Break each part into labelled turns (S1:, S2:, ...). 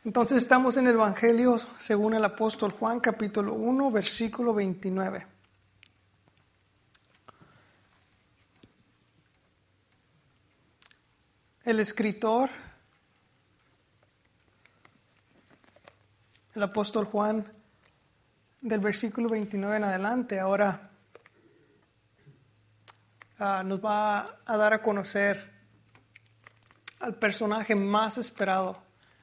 S1: Entonces estamos en el Evangelio según el apóstol Juan, capítulo 1, versículo 29. El escritor, el apóstol Juan, del versículo 29 en adelante, ahora nos va a dar a conocer al personaje más esperado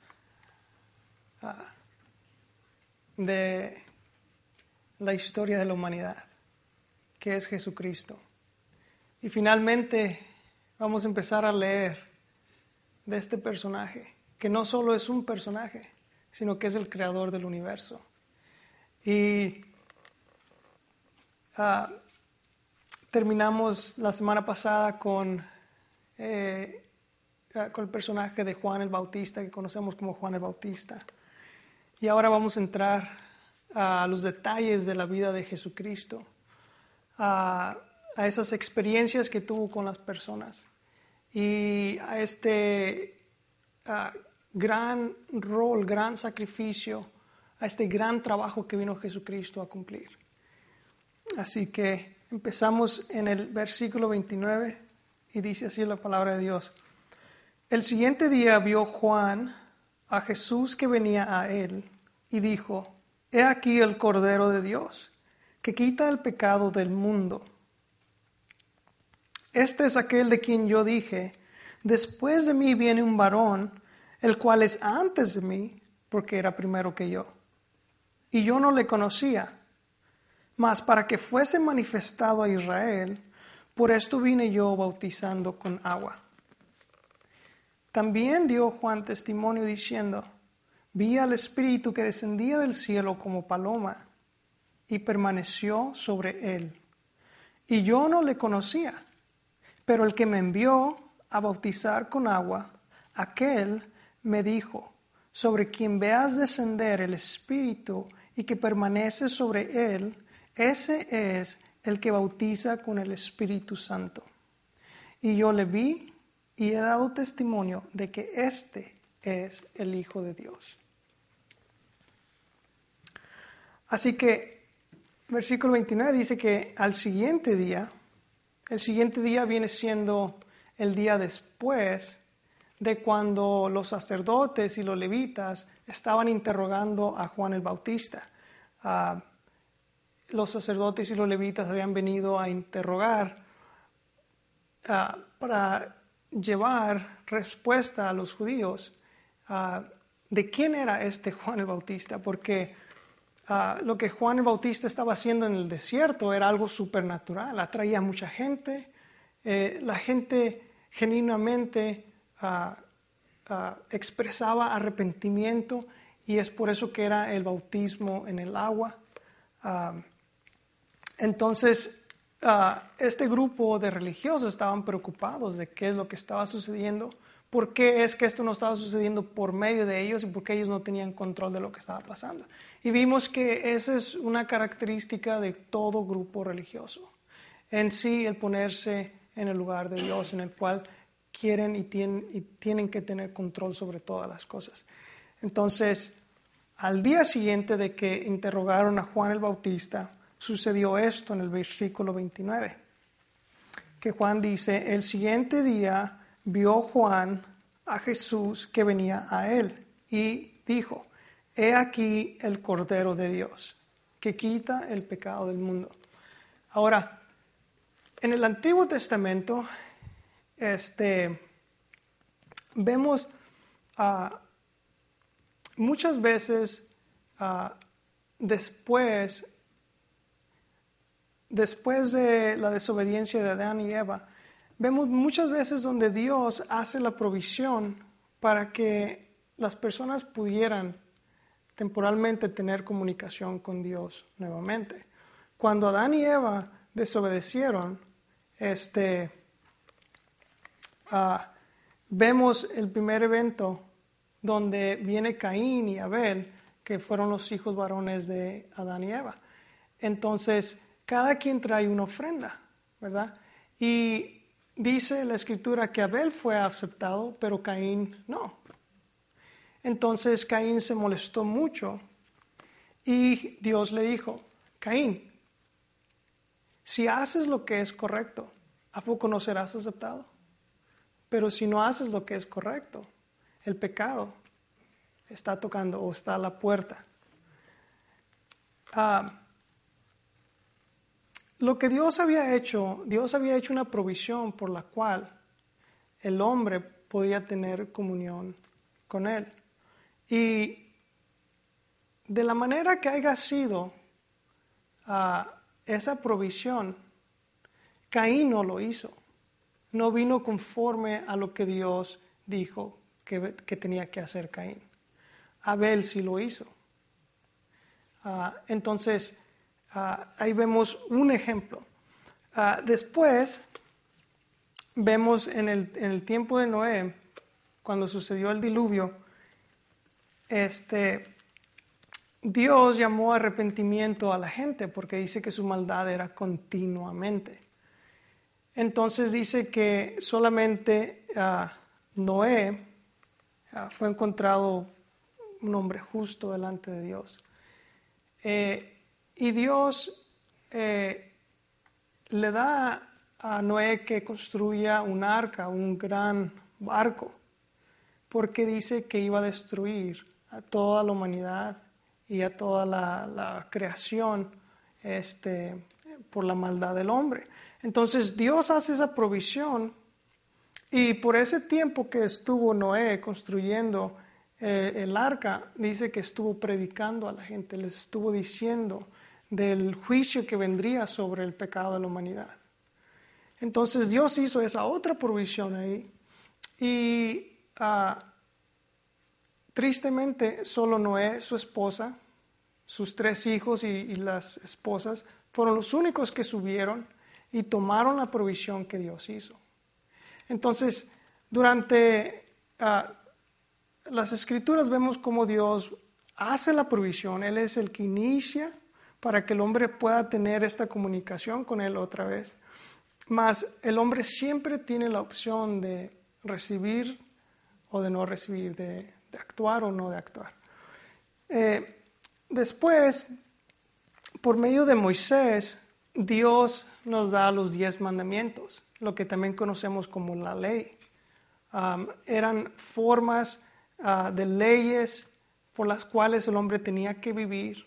S1: de la historia de la humanidad, que es Jesucristo. Y finalmente vamos a empezar a leer de este personaje, que no solo es un personaje, sino que es el creador del universo. Y terminamos la semana pasada con el personaje de Juan el Bautista, que conocemos como Juan el Bautista. Y ahora vamos a entrar a los detalles de la vida de Jesucristo, a esas experiencias que tuvo con las personas y a este gran rol, gran sacrificio, a este gran trabajo que vino Jesucristo a cumplir. Así que empezamos en el versículo 29 y dice así la palabra de Dios. El siguiente día vio Juan a Jesús que venía a él y dijo: He aquí el Cordero de Dios, que quita el pecado del mundo. Este es aquel de quien yo dije: después de mí viene un varón, el cual es antes de mí, porque era primero que yo. Y yo no le conocía, mas para que fuese manifestado a Israel, por esto vine yo bautizando con agua. También dio Juan testimonio diciendo: Vi al Espíritu que descendía del cielo como paloma y permaneció sobre él. Y yo no le conocía, pero el que me envió a bautizar con agua, aquel me dijo: sobre quien veas descender el Espíritu y que permanece sobre él, ese es el que bautiza con el Espíritu Santo. Y yo le vi y he dado testimonio de que este es el Hijo de Dios. Así que, versículo 29 dice que el siguiente día viene siendo el día después de cuando los sacerdotes y los levitas estaban interrogando a Juan el Bautista. Los sacerdotes y los levitas habían venido a interrogar para llevar respuesta a los judíos de quién era este Juan el Bautista, porque lo que Juan el Bautista estaba haciendo en el desierto era algo supernatural, atraía a mucha gente, la gente genuinamente expresaba arrepentimiento y es por eso que era el bautismo en el agua. Entonces, este grupo de religiosos estaban preocupados de qué es lo que estaba sucediendo, por qué es que esto no estaba sucediendo por medio de ellos y por qué ellos no tenían control de lo que estaba pasando. Y vimos que esa es una característica de todo grupo religioso. En sí, el ponerse en el lugar de Dios, en el cual quieren y tienen que tener control sobre todas las cosas. Entonces, al día siguiente de que interrogaron a Juan el Bautista, sucedió esto en el versículo 29, que Juan dice: el siguiente día vio Juan a Jesús que venía a él y dijo: He aquí el Cordero de Dios, que quita el pecado del mundo. Ahora, en el Antiguo Testamento, vemos muchas veces después de la desobediencia de Adán y Eva, vemos muchas veces donde Dios hace la provisión para que las personas pudieran temporalmente tener comunicación con Dios nuevamente. Cuando Adán y Eva desobedecieron, vemos el primer evento donde viene Caín y Abel, que fueron los hijos varones de Adán y Eva. Entonces, cada quien trae una ofrenda, ¿verdad? Y dice la Escritura que Abel fue aceptado, pero Caín no. Entonces Caín se molestó mucho y Dios le dijo, Caín, si haces lo que es correcto, ¿a poco no serás aceptado? Pero si no haces lo que es correcto, el pecado está tocando o está a la puerta. Lo que Dios había hecho una provisión por la cual el hombre podía tener comunión con Él. Y de la manera que haya sido esa provisión, Caín no lo hizo. No vino conforme a lo que Dios dijo que tenía que hacer Caín. Abel sí lo hizo. Entonces, ahí vemos un ejemplo. Después, vemos en el tiempo de Noé, cuando sucedió el diluvio, Dios llamó a arrepentimiento a la gente porque dice que su maldad era continuamente. Entonces dice que solamente Noé fue encontrado un hombre justo delante de Dios. Y Dios le da a Noé que construya un arca, un gran barco, porque dice que iba a destruir a toda la humanidad y a toda la creación por la maldad del hombre. Entonces Dios hace esa provisión y por ese tiempo que estuvo Noé construyendo el arca, dice que estuvo predicando a la gente, les estuvo diciendo del juicio que vendría sobre el pecado de la humanidad. Entonces Dios hizo esa otra provisión ahí y tristemente solo Noé, su esposa, sus 3 hijos y las esposas fueron los únicos que subieron y tomaron la provisión que Dios hizo. Entonces, durante las Escrituras vemos cómo Dios hace la provisión. Él es el que inicia para que el hombre pueda tener esta comunicación con Él otra vez. Mas el hombre siempre tiene la opción de recibir o de no recibir, de actuar o no de actuar. Después, por medio de Moisés, Dios nos da los 10 mandamientos, lo que también conocemos como la ley. Eran formas de leyes por las cuales el hombre tenía que vivir,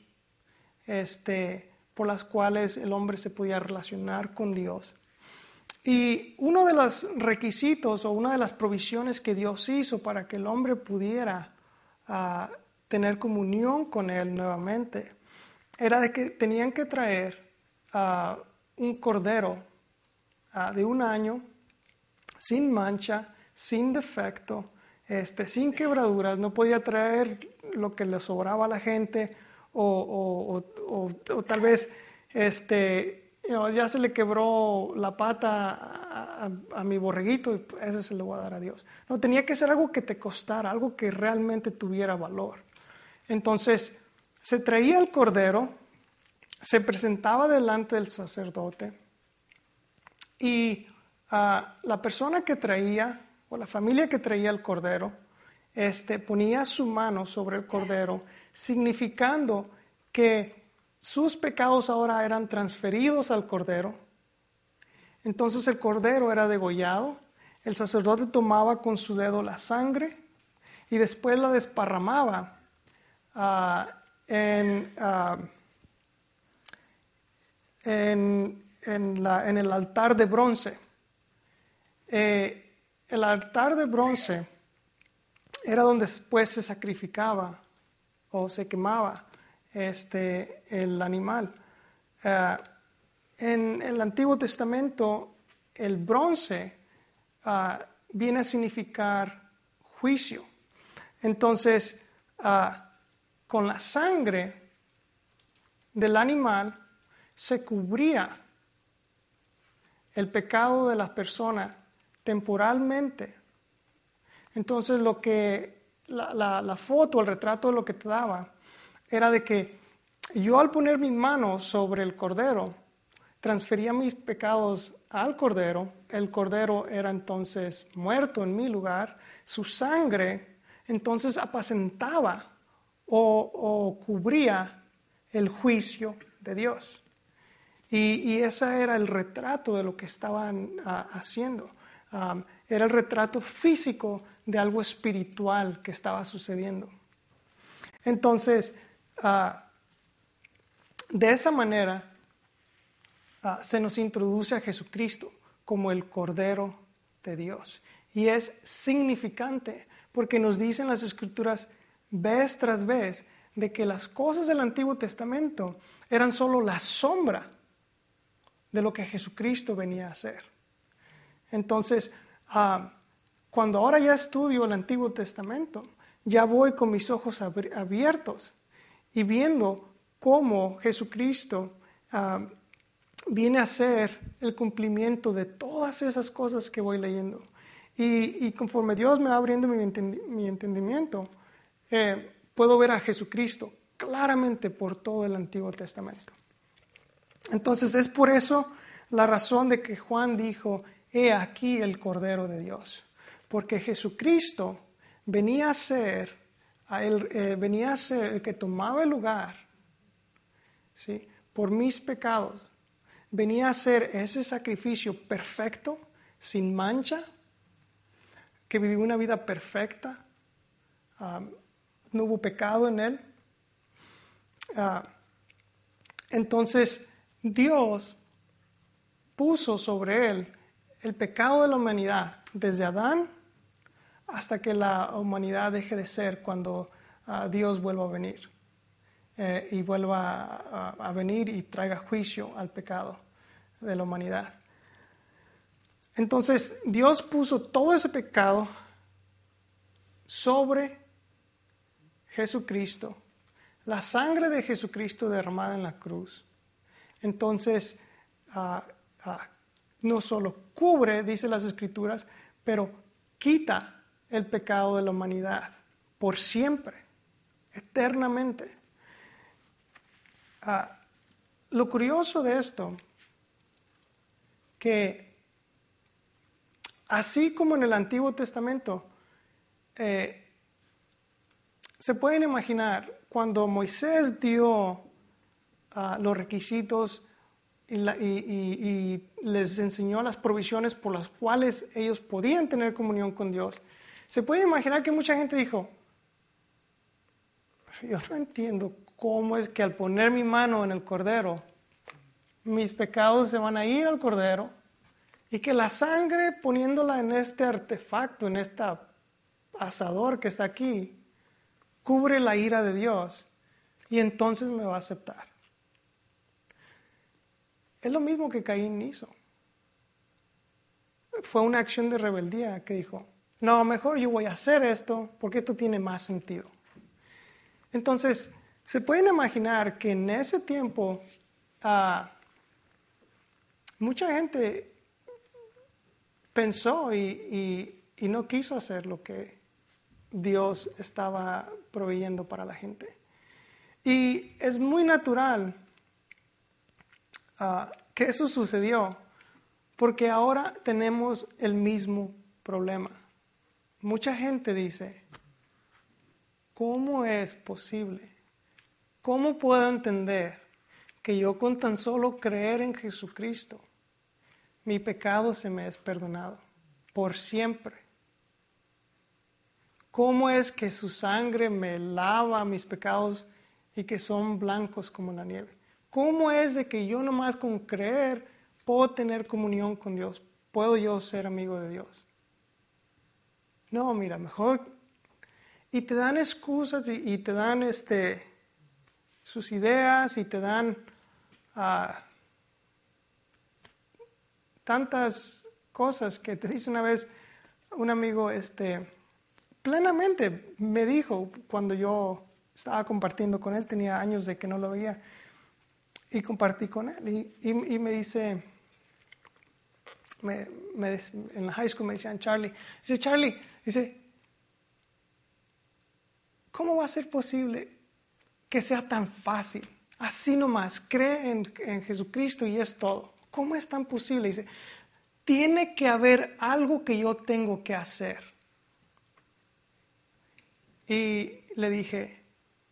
S1: por las cuales el hombre se podía relacionar con Dios. Y uno de los requisitos o una de las provisiones que Dios hizo para que el hombre pudiera tener comunión con Él nuevamente era de que tenían que traer un cordero de 1 año, sin mancha, sin defecto, sin quebraduras. No podía traer lo que le sobraba a la gente o tal vez ya se le quebró la pata a mi borreguito y ese se lo voy a dar a Dios. No, tenía que ser algo que te costara, algo que realmente tuviera valor. Entonces, se traía el cordero, se presentaba delante del sacerdote y la persona que traía o la familia que traía el cordero ponía su mano sobre el cordero, significando que sus pecados ahora eran transferidos al cordero. Entonces el cordero era degollado, el sacerdote tomaba con su dedo la sangre y después la desparramaba en el altar de bronce. El altar de bronce era donde después se sacrificaba o se quemaba el animal. En el Antiguo Testamento, el bronce viene a significar juicio. Entonces, con la sangre del animal se cubría el pecado de las personas temporalmente. Entonces, lo que la foto, el retrato, lo que te daba era de que yo al poner mi mano sobre el cordero transfería mis pecados al cordero. El cordero era entonces muerto en mi lugar. Su sangre entonces apacentaba o cubría el juicio de Dios. Y ese era el retrato de lo que estaban haciendo. Era el retrato físico de algo espiritual que estaba sucediendo. Entonces, de esa manera, se nos introduce a Jesucristo como el Cordero de Dios. Y es significante porque nos dicen las Escrituras vez tras vez de que las cosas del Antiguo Testamento eran solo la sombra de lo que Jesucristo venía a hacer. Entonces, cuando ahora ya estudio el Antiguo Testamento, ya voy con mis ojos abiertos y viendo cómo Jesucristo viene a ser el cumplimiento de todas esas cosas que voy leyendo. Y conforme Dios me va abriendo mi entendimiento, puedo ver a Jesucristo claramente por todo el Antiguo Testamento. Entonces es por eso la razón de que Juan dijo, he aquí el Cordero de Dios. Porque Jesucristo venía a ser el que tomaba el lugar, ¿sí?, por mis pecados. Venía a ser ese sacrificio perfecto, sin mancha, que vivió una vida perfecta, no hubo pecado en él. Entonces, Dios puso sobre él el pecado de la humanidad, desde Adán hasta que la humanidad deje de ser cuando Dios vuelva a venir. Y vuelva a venir y traiga juicio al pecado de la humanidad. Entonces, Dios puso todo ese pecado sobre Jesucristo, la sangre de Jesucristo derramada en la cruz. Entonces, no solo cubre, dice las Escrituras, pero quita el pecado de la humanidad por siempre, eternamente. Lo curioso de esto, que así como en el Antiguo Testamento, se pueden imaginar cuando Moisés dio los requisitos y les enseñó las provisiones por las cuales ellos podían tener comunión con Dios, se puede imaginar que mucha gente dijo, yo no entiendo cómo es que al poner mi mano en el cordero, mis pecados se van a ir al cordero y que la sangre poniéndola en este artefacto, en este asador que está aquí, cubre la ira de Dios y entonces me va a aceptar. Es lo mismo que Caín hizo. Fue una acción de rebeldía que dijo, no, mejor yo voy a hacer esto porque esto tiene más sentido. Entonces, se pueden imaginar que en ese tiempo mucha gente pensó y no quiso hacer lo que Dios estaba proveyendo para la gente. Y es muy natural que eso sucedió porque ahora tenemos el mismo problema. Mucha gente dice, ¿cómo es posible? ¿Cómo puedo entender que yo con tan solo creer en Jesucristo, mi pecado se me es perdonado por siempre? ¿Cómo es que su sangre me lava mis pecados y que son blancos como la nieve? ¿Cómo es de que yo nomás con creer puedo tener comunión con Dios? ¿Puedo yo ser amigo de Dios? No, mira, mejor. Y te dan excusas y te dan sus ideas y te dan tantas cosas que te dice una vez un amigo, plenamente me dijo cuando yo estaba compartiendo con él, tenía años de que no lo veía, y compartí con él y me dice, en la high school me decían Charlie, dice, ¿cómo va a ser posible que sea tan fácil? Así nomás, cree en Jesucristo y es todo. ¿Cómo es tan posible? Dice, tiene que haber algo que yo tengo que hacer. Y le dije,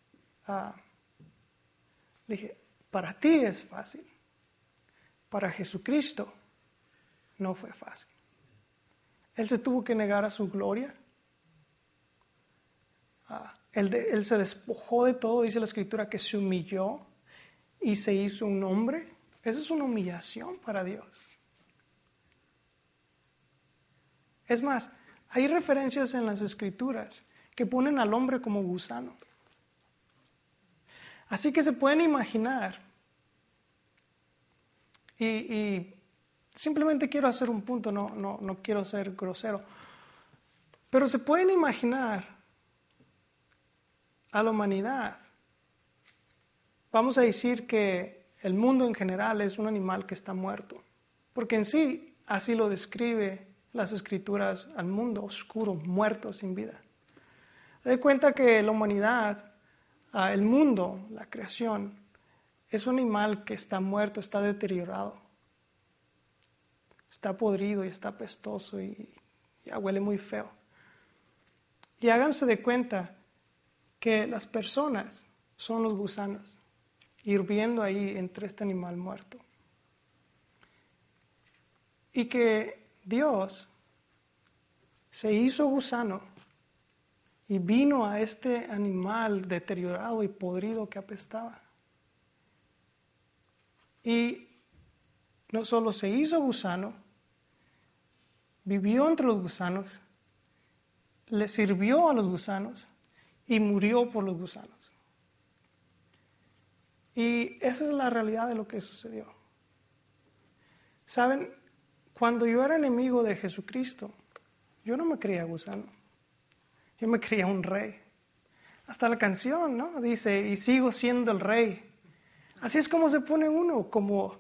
S1: para ti es fácil, para Jesucristo no fue fácil. Él se tuvo que negar a su gloria. Él se despojó de todo, dice la Escritura, que se humilló y se hizo un hombre. Esa es una humillación para Dios. Es más, hay referencias en las Escrituras que ponen al hombre como gusano. Así que se pueden imaginar, y simplemente quiero hacer un punto, no quiero ser grosero, pero se pueden imaginar a la humanidad. Vamos a decir que el mundo en general es un animal que está muerto, porque en sí así lo describe las Escrituras al mundo oscuro, muerto, sin vida. Se da cuenta que la humanidad, el mundo, la creación, es un animal que está muerto, está deteriorado, está podrido y está apestoso y ya huele muy feo. Y háganse de cuenta que las personas son los gusanos, hirviendo ahí entre este animal muerto. Y que Dios se hizo gusano y vino a este animal deteriorado y podrido que apestaba. Y no solo se hizo gusano, vivió entre los gusanos, le sirvió a los gusanos y murió por los gusanos. Y esa es la realidad de lo que sucedió. ¿Saben? Cuando yo era enemigo de Jesucristo, yo no me creía gusano. Yo me creía un rey. Hasta la canción, ¿no? Dice, y sigo siendo el rey. Así es como se pone uno, como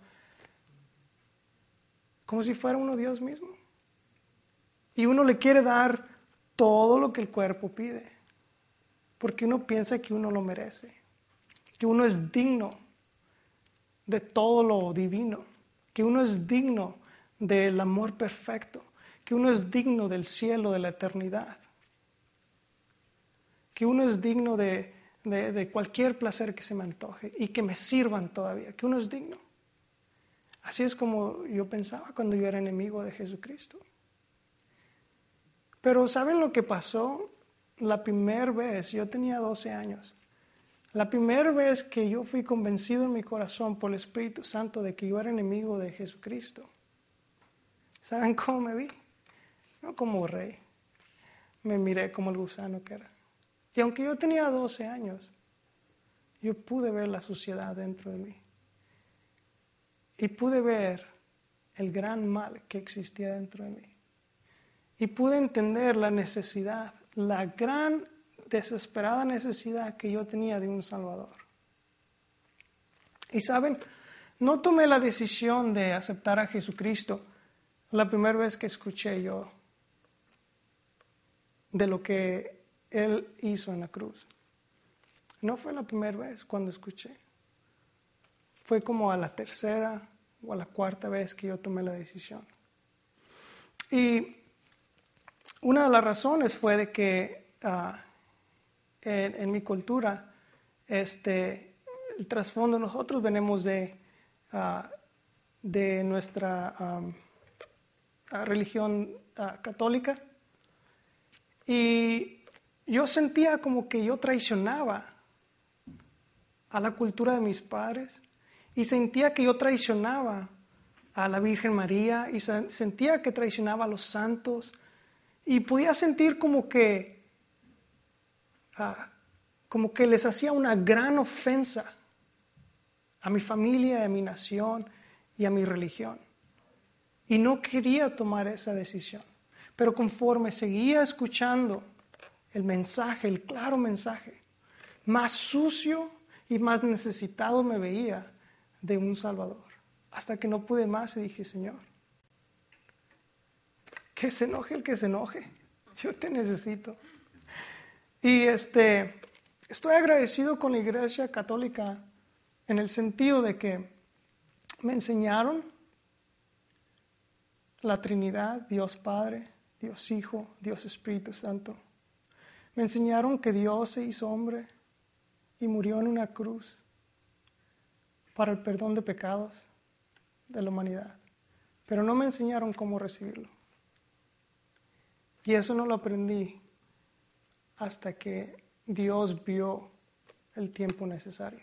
S1: si fuera uno Dios mismo. Y uno le quiere dar todo lo que el cuerpo pide, porque uno piensa que uno lo merece, que uno es digno de todo lo divino, que uno es digno del amor perfecto, que uno es digno del cielo, de la eternidad, que uno es digno de cualquier placer que se me antoje y que me sirvan todavía, que uno es digno. Así es como yo pensaba cuando yo era enemigo de Jesucristo. Pero ¿saben lo que pasó? La primera vez, yo tenía 12 años, la primera vez que yo fui convencido en mi corazón por el Espíritu Santo de que yo era enemigo de Jesucristo, ¿saben cómo me vi? No como rey, me miré como el gusano que era. Y aunque yo tenía 12 años, yo pude ver la suciedad dentro de mí. Y pude ver el gran mal que existía dentro de mí. Y pude entender la necesidad, la gran desesperada necesidad que yo tenía de un Salvador. Y saben, no tomé la decisión de aceptar a Jesucristo la primera vez que escuché yo de lo que Él hizo en la cruz. No fue la primera vez cuando escuché. Fue como a la tercera o a la cuarta vez que yo tomé la decisión. Y una de las razones fue de que en mi cultura, el trasfondo, nosotros venimos de nuestra religión católica, y yo sentía como que yo traicionaba a la cultura de mis padres, y sentía que yo traicionaba a la Virgen María, y sentía que traicionaba a los santos, y podía sentir como que les hacía una gran ofensa a mi familia, a mi nación y a mi religión. Y no quería tomar esa decisión. Pero conforme seguía escuchando el mensaje, el claro mensaje, más sucio y más necesitado me veía de un Salvador. Hasta que no pude más y dije, Señor, que se enoje el que se enoje. Yo te necesito. Y estoy agradecido con la Iglesia Católica en el sentido de que me enseñaron la Trinidad, Dios Padre, Dios Hijo, Dios Espíritu Santo. Me enseñaron que Dios se hizo hombre y murió en una cruz para el perdón de pecados de la humanidad. Pero no me enseñaron cómo recibirlo. Y eso no lo aprendí hasta que Dios vio el tiempo necesario.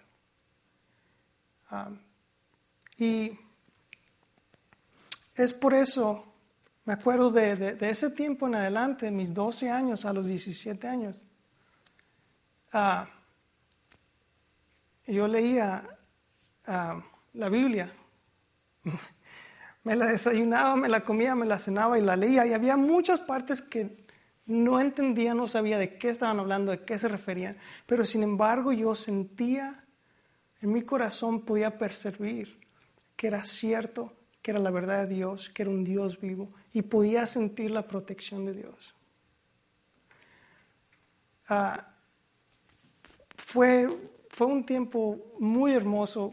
S1: Y es por eso, me acuerdo de ese tiempo en adelante, mis 12 años a los 17 años, yo leía la Biblia. Me la desayunaba, me la comía, me la cenaba y la leía. Y había muchas partes que no entendía, no sabía de qué estaban hablando, de qué se referían. Pero sin embargo yo sentía, en mi corazón podía percibir que era cierto, que era la verdad de Dios, que era un Dios vivo. Y podía sentir la protección de Dios. Fue un tiempo muy hermoso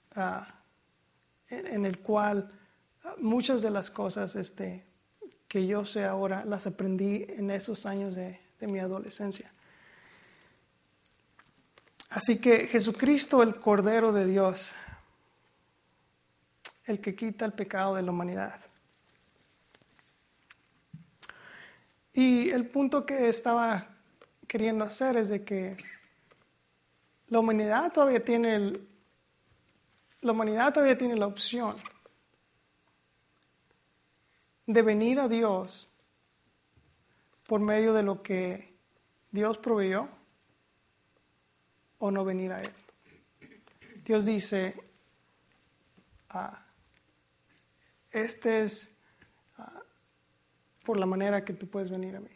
S1: en el cual muchas de las cosas que yo sé ahora las aprendí en esos años de mi adolescencia. Así que Jesucristo, el Cordero de Dios, el que quita el pecado de la humanidad. Y el punto que estaba queriendo hacer es de que la humanidad todavía tiene la opción de venir a Dios por medio de lo que Dios proveyó o no venir a Él. Dios dice, es por la manera que tú puedes venir a mí.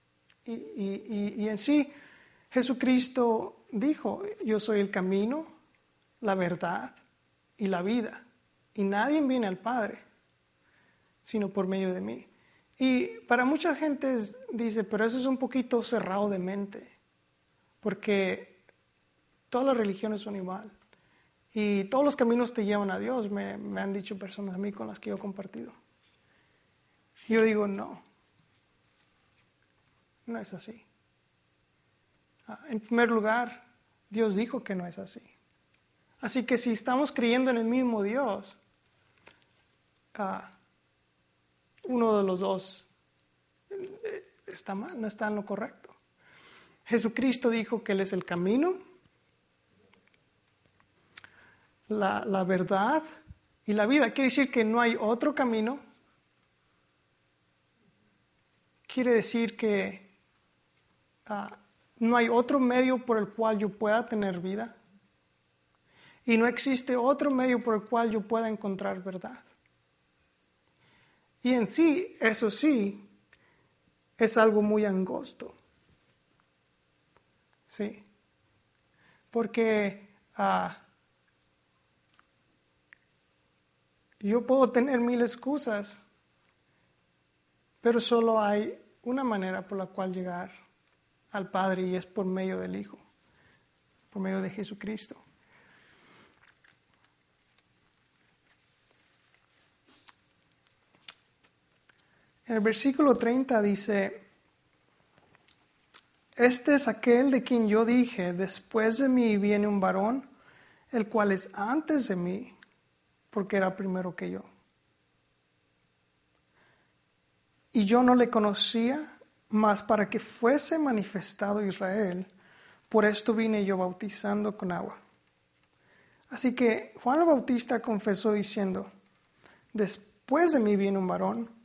S1: Y en sí, Jesucristo dijo, yo soy el camino, la verdad y la vida. Y nadie viene al Padre sino por medio de mí. Y para mucha gente dice, pero eso es un poquito cerrado de mente, porque todas las religiones son igual. Y todos los caminos te llevan a Dios, me han dicho personas a mí con las que yo he compartido. Yo digo, no es así. En primer lugar, Dios dijo que no es así. Así que si estamos creyendo en el mismo Dios, uno de los dos está mal, no está en lo correcto. Jesucristo dijo que Él es el camino, la verdad y la vida. Quiere decir que no hay otro camino. Quiere decir que no hay otro medio por el cual yo pueda tener vida. Y no existe otro medio por el cual yo pueda encontrar verdad. Y en sí, eso sí, es algo muy angosto. Sí. Porque yo puedo tener 1000 excusas, pero solo hay una manera por la cual llegar al Padre y es por medio del Hijo, por medio de Jesucristo. En el versículo 30 dice, este es aquel de quien yo dije, después de mí viene un varón, el cual es antes de mí, porque era primero que yo. Y yo no le conocía, mas para que fuese manifestado Israel, por esto vine yo bautizando con agua. Así que Juan el Bautista confesó diciendo, después de mí viene un varón,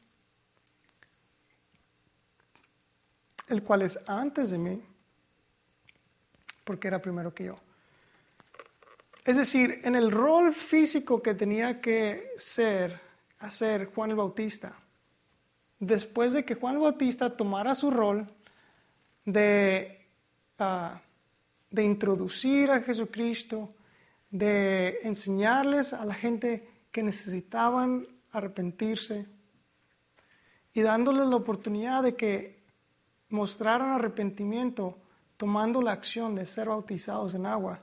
S1: el cual es antes de mí, porque era primero que yo. Es decir, en el rol físico que tenía que hacer Juan el Bautista, después de que Juan el Bautista tomara su rol de introducir a Jesucristo, de enseñarles a la gente que necesitaban arrepentirse y dándoles la oportunidad de que mostraran arrepentimiento tomando la acción de ser bautizados en agua.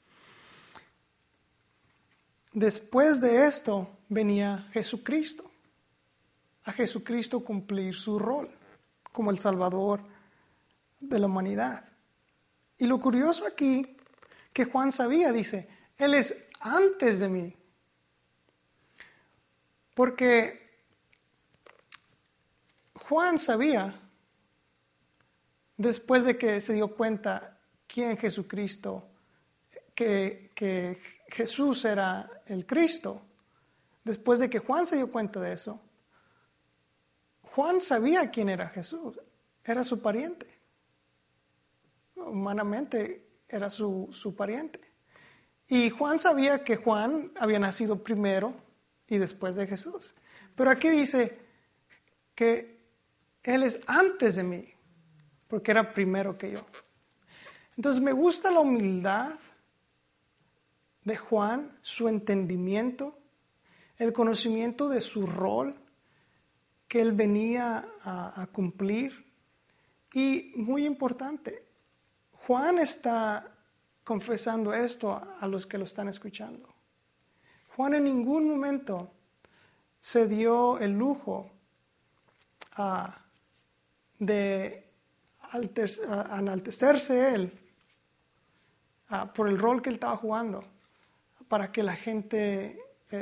S1: Después de esto venía Jesucristo, a Jesucristo cumplir su rol como el Salvador de la humanidad. Y lo curioso aquí, que Juan sabía, dice, Él es antes de mí. Porque Juan sabía, después de que se dio cuenta quién Jesucristo, que Jesús era el Cristo, después de que Juan se dio cuenta de eso, Juan sabía quién era Jesús, era su pariente. Humanamente era su pariente. Y Juan sabía que Juan había nacido primero y después de Jesús. Pero aquí dice que Él es antes de mí, porque era primero que yo. Entonces me gusta la humildad de Juan, su entendimiento, el conocimiento de su rol que él venía a cumplir. Y muy importante, Juan está confesando esto a los que lo están escuchando. Juan en ningún momento se dio el lujo de enaltecerse él por el rol que él estaba jugando, para que la gente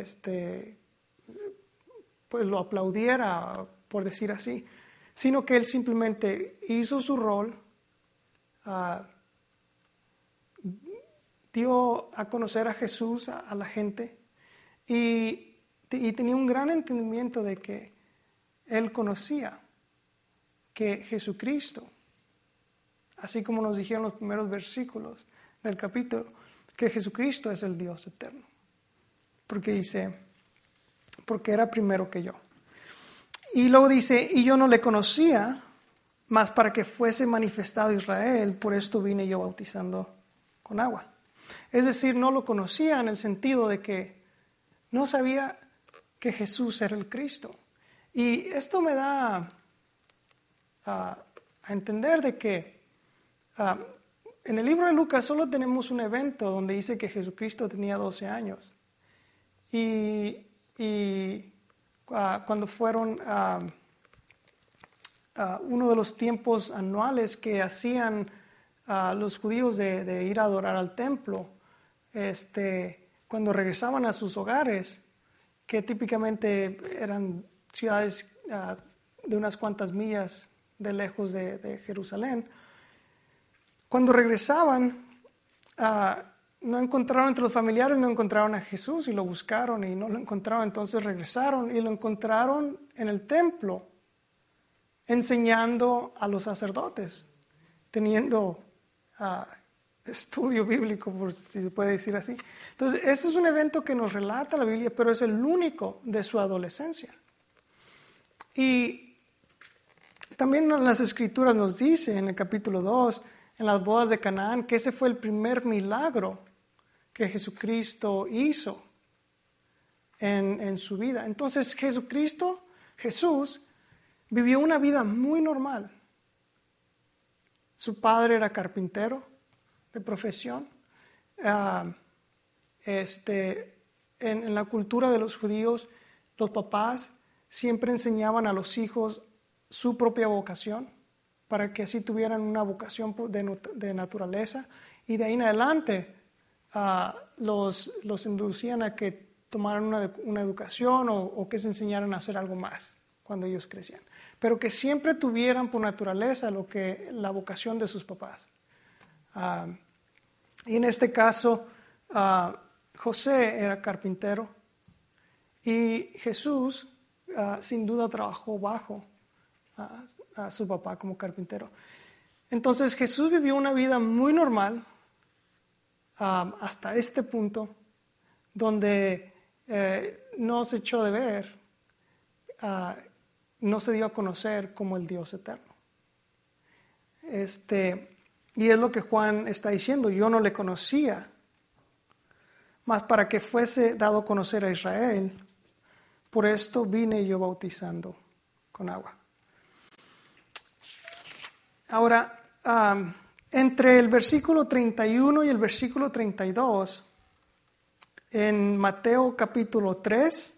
S1: pues lo aplaudiera, por decir así, sino que él simplemente hizo su rol, dio a conocer a Jesús a la gente y tenía un gran entendimiento de que él conocía que Jesucristo, así como nos dijeron los primeros versículos del capítulo, que Jesucristo es el Dios eterno. Porque dice, porque era primero que yo. Y luego dice, y yo no le conocía, mas para que fuese manifestado Israel, por esto vine yo bautizando con agua. Es decir, no lo conocía en el sentido de que no sabía que Jesús era el Cristo. Y esto me da a entender de que en el libro de Lucas solo tenemos un evento donde dice que Jesucristo tenía 12 años. Y cuando fueron uno de los tiempos anuales que hacían los judíos de ir a adorar al templo, cuando regresaban a sus hogares, que típicamente eran ciudades de unas cuantas millas de lejos de Jerusalén, cuando regresaban, no encontraron entre los familiares, no encontraron a Jesús y lo buscaron y no lo encontraron. Entonces regresaron y lo encontraron en el templo, enseñando a los sacerdotes, teniendo estudio bíblico, por si se puede decir así. Entonces, ese es un evento que nos relata la Biblia, pero es el único de su adolescencia. Y también en las Escrituras nos dice, en el capítulo 2, en las bodas de Canaán, que ese fue el primer milagro que Jesucristo hizo en su vida. Entonces, Jesús, vivió una vida muy normal. Su padre era carpintero de profesión. En la cultura de los judíos, los papás siempre enseñaban a los hijos su propia vocación, para que así tuvieran una vocación de naturaleza, y de ahí en adelante los inducían a que tomaran una educación o que se enseñaran a hacer algo más cuando ellos crecían, pero que siempre tuvieran por naturaleza la vocación de sus papás. Y en este caso, José era carpintero y Jesús sin duda trabajó bajo a su papá como carpintero. Entonces Jesús vivió una vida muy normal hasta este punto, donde no se echó de ver, no se dio a conocer como el Dios eterno. Y es lo que Juan está diciendo, yo no le conocía, mas para que fuese dado a conocer a Israel, por esto vine yo bautizando con agua. Ahora, entre el versículo 31 y el versículo 32, en Mateo capítulo 3,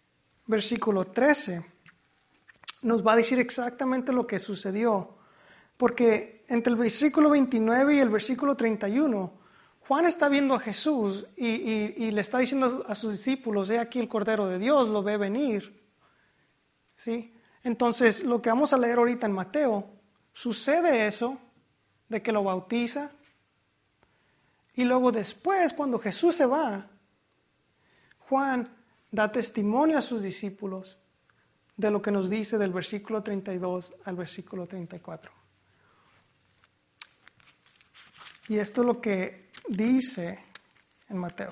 S1: versículo 13, nos va a decir exactamente lo que sucedió Porque entre el versículo 29 y el versículo 31, Juan está viendo a Jesús y le está diciendo a sus discípulos, he aquí el Cordero de Dios, lo ve venir. ¿Sí? Entonces, lo que vamos a leer ahorita en Mateo, sucede eso, de que lo bautiza, y luego después, cuando Jesús se va, Juan da testimonio a sus discípulos de lo que nos dice del versículo 32 al versículo 34. Y esto es lo que dice en Mateo.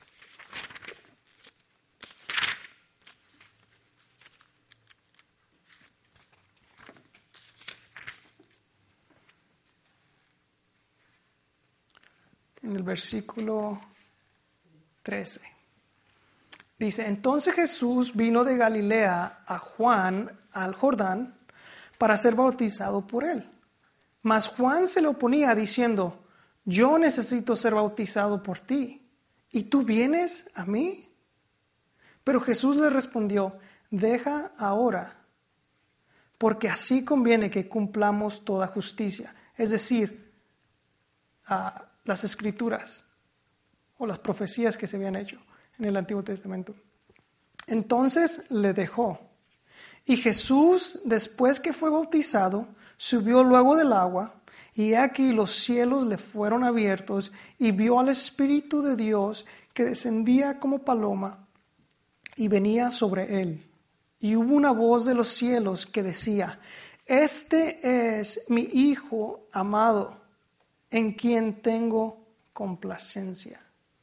S1: En el versículo 13. Dice, entonces Jesús vino de Galilea a Juan, al Jordán, para ser bautizado por él. Mas Juan se le oponía diciendo, yo necesito ser bautizado por ti, ¿y tú vienes a mí? Pero Jesús le respondió, deja ahora, porque así conviene que cumplamos toda justicia. Es decir, las escrituras o las profecías que se habían hecho en el Antiguo Testamento. Entonces le dejó. Y Jesús, después que fue bautizado, subió luego del agua, y aquí los cielos le fueron abiertos, y vio al Espíritu de Dios que descendía como paloma y venía sobre él. Y hubo una voz de los cielos que decía, este es mi Hijo amado, en quien tengo complacencia.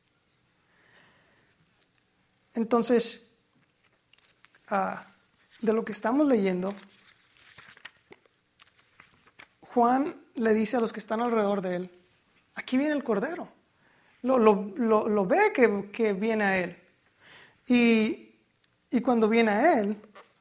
S1: Entonces, de lo que estamos leyendo, Juan le dice a los que están alrededor de él, aquí viene el Cordero. Lo ve que viene a él. Y cuando viene a él,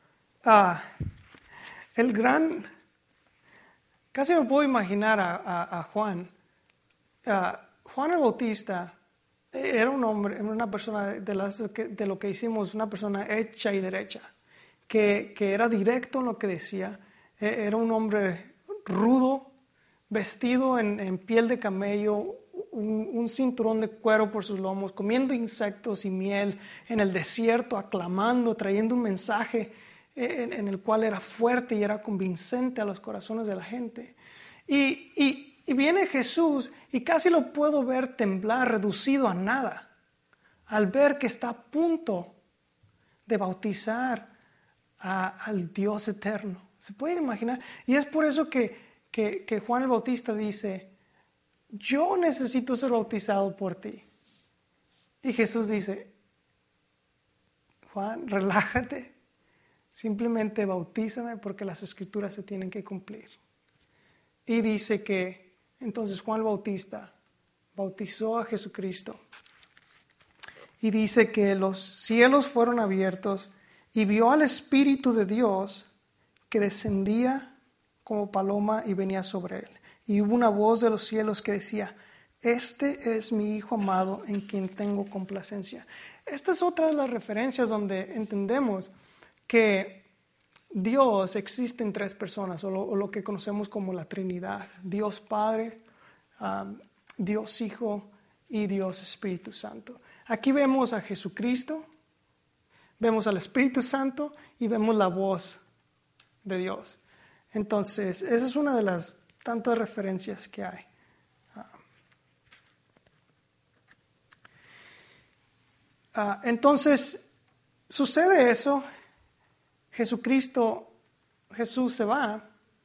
S1: el gran, casi me puedo imaginar a Juan. Juan el Bautista era un hombre, una persona de lo que hicimos, una persona hecha y derecha, que era directo en lo que decía. Era un hombre rudo, vestido en piel de camello, un cinturón de cuero por sus lomos, comiendo insectos y miel en el desierto, aclamando, trayendo un mensaje en el cual era fuerte y era convincente a los corazones de la gente. Y viene Jesús y casi lo puedo ver temblar, reducido a nada, al ver que está a punto de bautizar al Dios eterno. ¿Se pueden imaginar? Y es por eso que Juan el Bautista dice, yo necesito ser bautizado por ti. Y Jesús dice, Juan, relájate, simplemente bautízame porque las escrituras se tienen que cumplir. Y dice que entonces Juan el Bautista bautizó a Jesucristo. Y dice que los cielos fueron abiertos y vio al Espíritu de Dios que descendía como paloma y venía sobre él. Y hubo una voz de los cielos que decía, este es mi Hijo amado en quien tengo complacencia. Esta es otra de las referencias donde entendemos que Dios existe en tres personas, o lo que conocemos como la Trinidad. Dios Padre, Dios Hijo y Dios Espíritu Santo. Aquí vemos a Jesucristo, vemos al Espíritu Santo y vemos la voz de Dios. Entonces, esa es una de las tantas referencias que hay. Entonces, sucede eso, Jesús se va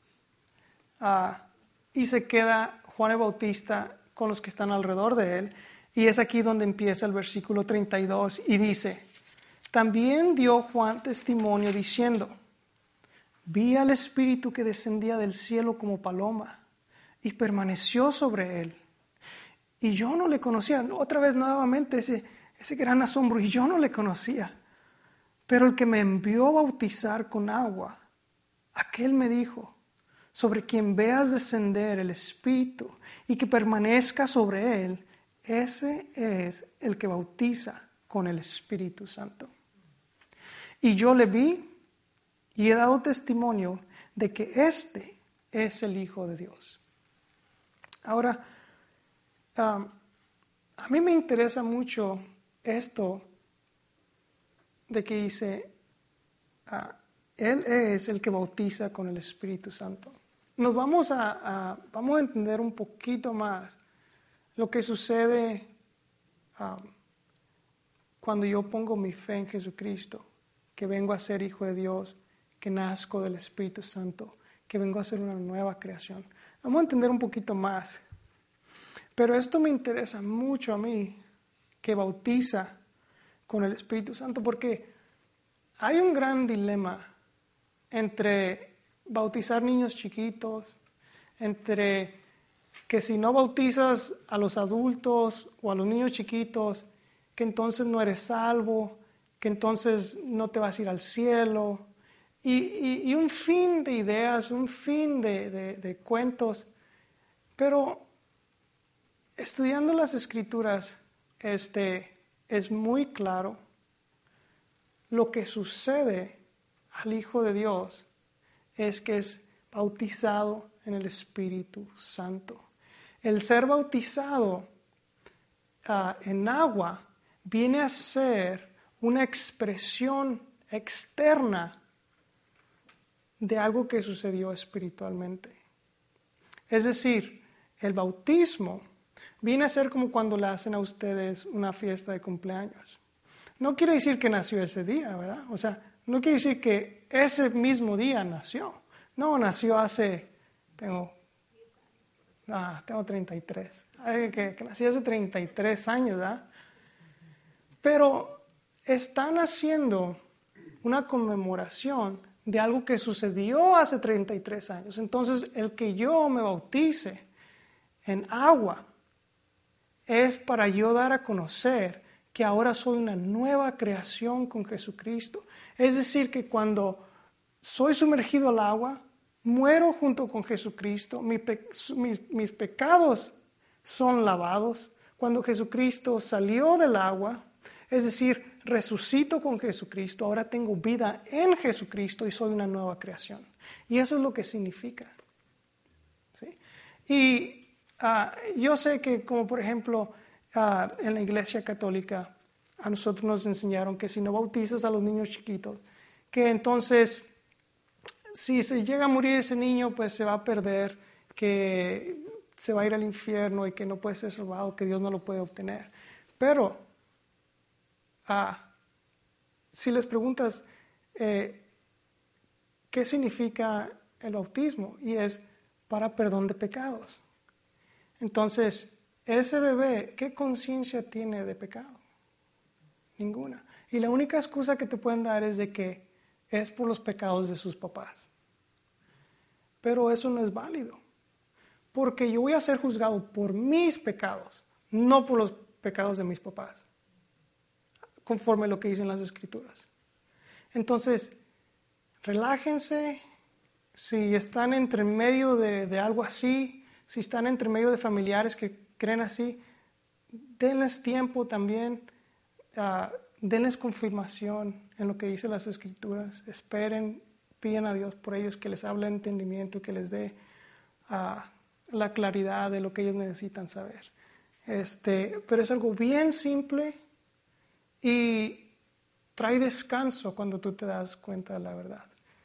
S1: y se queda Juan el Bautista con los que están alrededor de él. Y es aquí donde empieza el versículo 32 y dice, también dio Juan testimonio diciendo, vi al Espíritu que descendía del cielo como paloma y permaneció sobre él. Y yo no le conocía. Otra vez nuevamente ese gran asombro. Y yo no le conocía. Pero el que me envió a bautizar con agua, aquel me dijo, sobre quien veas descender el Espíritu y que permanezca sobre él, ese es el que bautiza con el Espíritu Santo. Y yo le vi y he dado testimonio de que este es el Hijo de Dios. Ahora, a mí me interesa mucho esto de que dice, Él es el que bautiza con el Espíritu Santo. Nos vamos a entender un poquito más lo que sucede cuando yo pongo mi fe en Jesucristo, que vengo a ser hijo de Dios, que nazco del Espíritu Santo, que vengo a ser una nueva creación. Vamos a entender un poquito más. Pero esto me interesa mucho a mí, que bautiza con el Espíritu Santo, porque hay un gran dilema entre bautizar niños chiquitos, entre que si no bautizas a los adultos o a los niños chiquitos, que entonces no eres salvo, que entonces no te vas a ir al cielo, y un fin de ideas, un fin de cuentos. Pero estudiando las Escrituras, es muy claro lo que sucede al Hijo de Dios es que es bautizado en el Espíritu Santo. El ser bautizado en agua viene a ser una expresión externa de algo que sucedió espiritualmente. Es decir, el bautismo viene a ser como cuando le hacen a ustedes una fiesta de cumpleaños. No quiere decir que nació ese día, ¿verdad? O sea, no quiere decir que ese mismo día nació. No, nació hace, tengo 33. Que nació hace 33 años, ¿verdad? Pero están haciendo una conmemoración de algo que sucedió hace 33 años. Entonces, el que yo me bautice en agua es para yo dar a conocer que ahora soy una nueva creación con Jesucristo. Es decir, que cuando soy sumergido al agua, muero junto con Jesucristo, mis pecados son lavados. Cuando Jesucristo salió del agua, es decir, resucito con Jesucristo, ahora tengo vida en Jesucristo y soy una nueva creación. Y eso es lo que significa. ¿Sí? Y yo sé que, como por ejemplo, en la Iglesia Católica, a nosotros nos enseñaron que si no bautizas a los niños chiquitos, que entonces, si se llega a morir ese niño, pues se va a perder, que se va a ir al infierno y que no puede ser salvado, que Dios no lo puede obtener. Pero, si les preguntas, ¿qué significa el bautismo? Y es para perdón de pecados. Entonces, ese bebé, ¿qué conciencia tiene de pecado? Ninguna. Y la única excusa que te pueden dar es de que es por los pecados de sus papás. Pero eso no es válido. Porque yo voy a ser juzgado por mis pecados, no por los pecados de mis papás, conforme a lo que dicen las Escrituras. Entonces, relájense. Si están entre medio de algo así, si están entre medio de familiares que creen así, denles tiempo también, denles confirmación en lo que dicen las Escrituras. Esperen, pidan a Dios por ellos que les hable entendimiento, que les dé la claridad de lo que ellos necesitan saber. Pero es algo bien simple y trae descanso cuando tú te das cuenta de la verdad.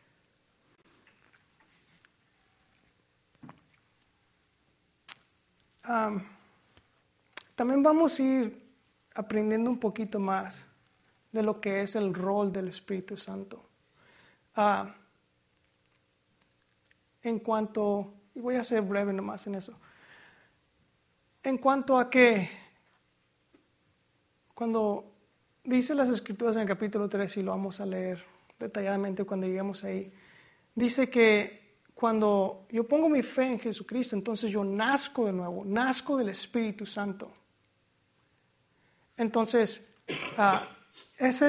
S1: También vamos a ir aprendiendo un poquito más de lo que es el rol del Espíritu Santo. En cuanto, y voy a ser breve nomás en eso, en cuanto a que cuando dice las Escrituras en el capítulo 3, y lo vamos a leer detalladamente cuando lleguemos ahí, dice que cuando yo pongo mi fe en Jesucristo, entonces yo nazco de nuevo, nazco del Espíritu Santo. Entonces, esa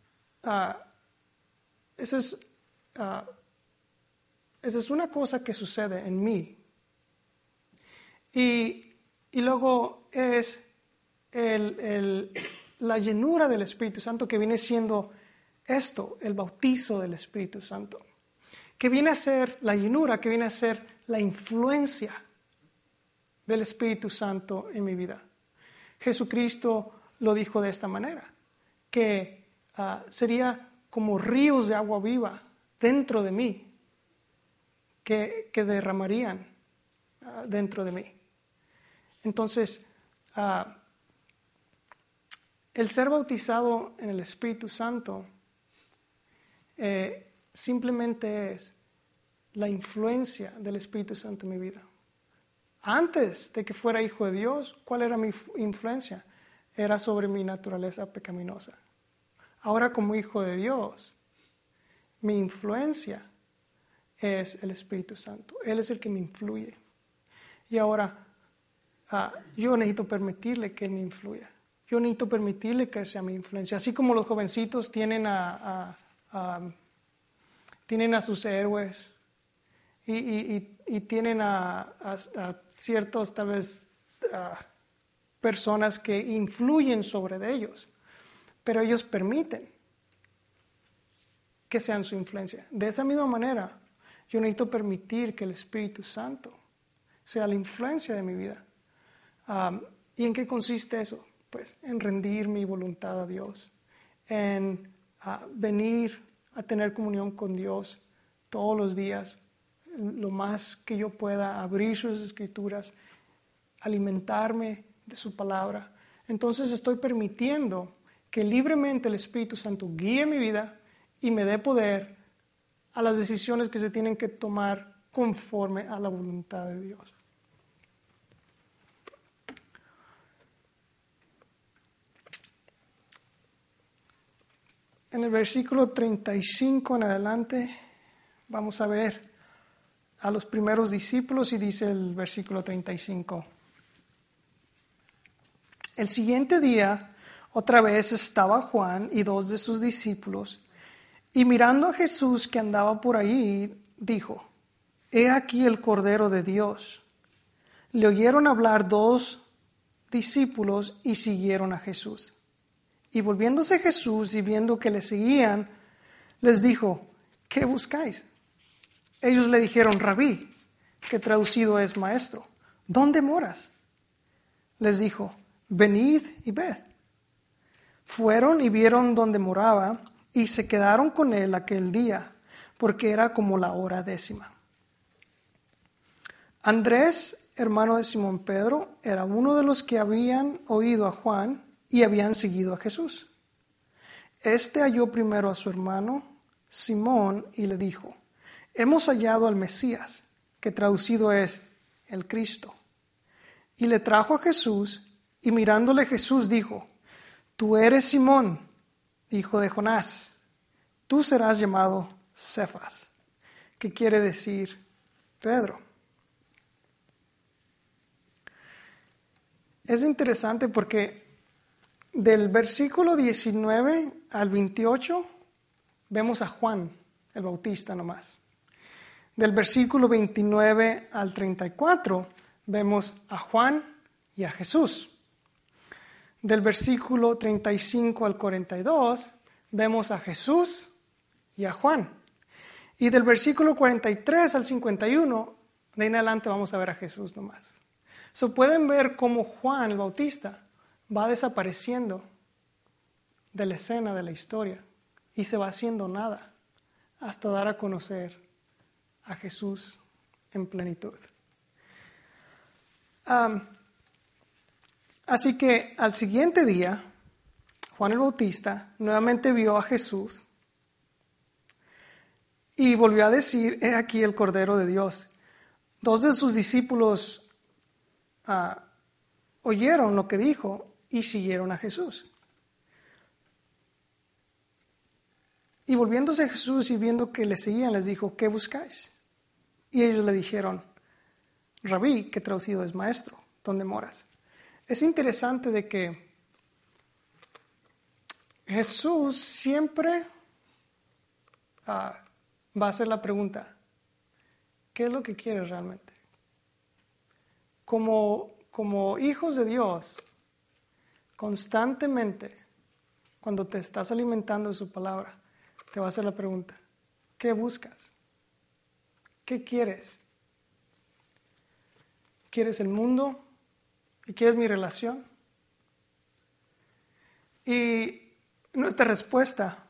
S1: es una cosa que sucede en mí. Y luego es la llenura del Espíritu Santo, que viene siendo esto, el bautizo del Espíritu Santo. que viene a ser la llenura, que viene a ser la influencia del Espíritu Santo en mi vida. Jesucristo lo dijo de esta manera, que sería como ríos de agua viva dentro de mí, que derramarían dentro de mí. Entonces, el ser bautizado en el Espíritu Santo simplemente es la influencia del Espíritu Santo en mi vida. Antes de que fuera hijo de Dios, ¿cuál era mi influencia? Era sobre mi naturaleza pecaminosa. Ahora, como hijo de Dios, mi influencia es el Espíritu Santo. Él es el que me influye. Y ahora, yo necesito permitirle que Él me influya. Yo necesito permitirle que sea mi influencia. Así como los jovencitos tienen a sus héroes y tienen a ciertos, tal vez, personas que influyen sobre de ellos, pero ellos permiten que sean su influencia. De esa misma manera, yo necesito permitir que el Espíritu Santo sea la influencia de mi vida. ¿Y en qué consiste eso? Pues en rendir mi voluntad a Dios, en venir a tener comunión con Dios todos los días, lo más que yo pueda, abrir sus escrituras, alimentarme de su palabra. Entonces estoy permitiendo que libremente el Espíritu Santo guíe mi vida y me dé poder a las decisiones que se tienen que tomar conforme a la voluntad de Dios. En el versículo 35 en adelante vamos a ver a los primeros discípulos y dice el versículo 35. El siguiente día, otra vez estaba Juan y 2 de sus discípulos, y mirando a Jesús que andaba por ahí, dijo: He aquí el Cordero de Dios. Le oyeron hablar 2 discípulos y siguieron a Jesús. Y volviéndose Jesús y viendo que le seguían, les dijo: ¿Qué buscáis? Ellos le dijeron: Rabí, que traducido es maestro, ¿dónde moras? Les dijo: Venid y ved. Fueron y vieron dónde moraba y se quedaron con él aquel día, porque era como la hora 10. Andrés, hermano de Simón Pedro, era uno de los que habían oído a Juan y habían seguido a Jesús. Este halló primero a su hermano Simón y le dijo: Hemos hallado al Mesías, que traducido es el Cristo. Y le trajo a Jesús, y mirándole Jesús dijo: Tú eres Simón, hijo de Jonás. Tú serás llamado Cefas, que quiere decir Pedro. Es interesante porque del versículo 19 al 28 vemos a Juan el Bautista nomás. Del versículo 29 al 34 vemos a Juan y a Jesús. Del versículo 35 al 42 vemos a Jesús y a Juan. Y del versículo 43 al 51, de ahí en adelante vamos a ver a Jesús nomás. Pueden ver cómo Juan el Bautista va desapareciendo de la escena de la historia y se va haciendo nada hasta dar a conocer a Jesús en plenitud. Así que al siguiente día, Juan el Bautista nuevamente vio a Jesús y volvió a decir: He aquí el Cordero de Dios. 2 de sus discípulos oyeron lo que dijo y siguieron a Jesús. Y volviéndose a Jesús y viendo que le seguían, les dijo: ¿Qué buscáis? Y ellos le dijeron: Rabí, que traducido es maestro, ¿dónde moras? Es interesante de que Jesús siempre va a hacer la pregunta: ¿qué es lo que quieres realmente? Como hijos de Dios, constantemente, cuando te estás alimentando de su palabra, te va a hacer la pregunta: ¿qué buscas? ¿Qué quieres? ¿Quieres el mundo? ¿Y quieres mi relación? Y nuestra respuesta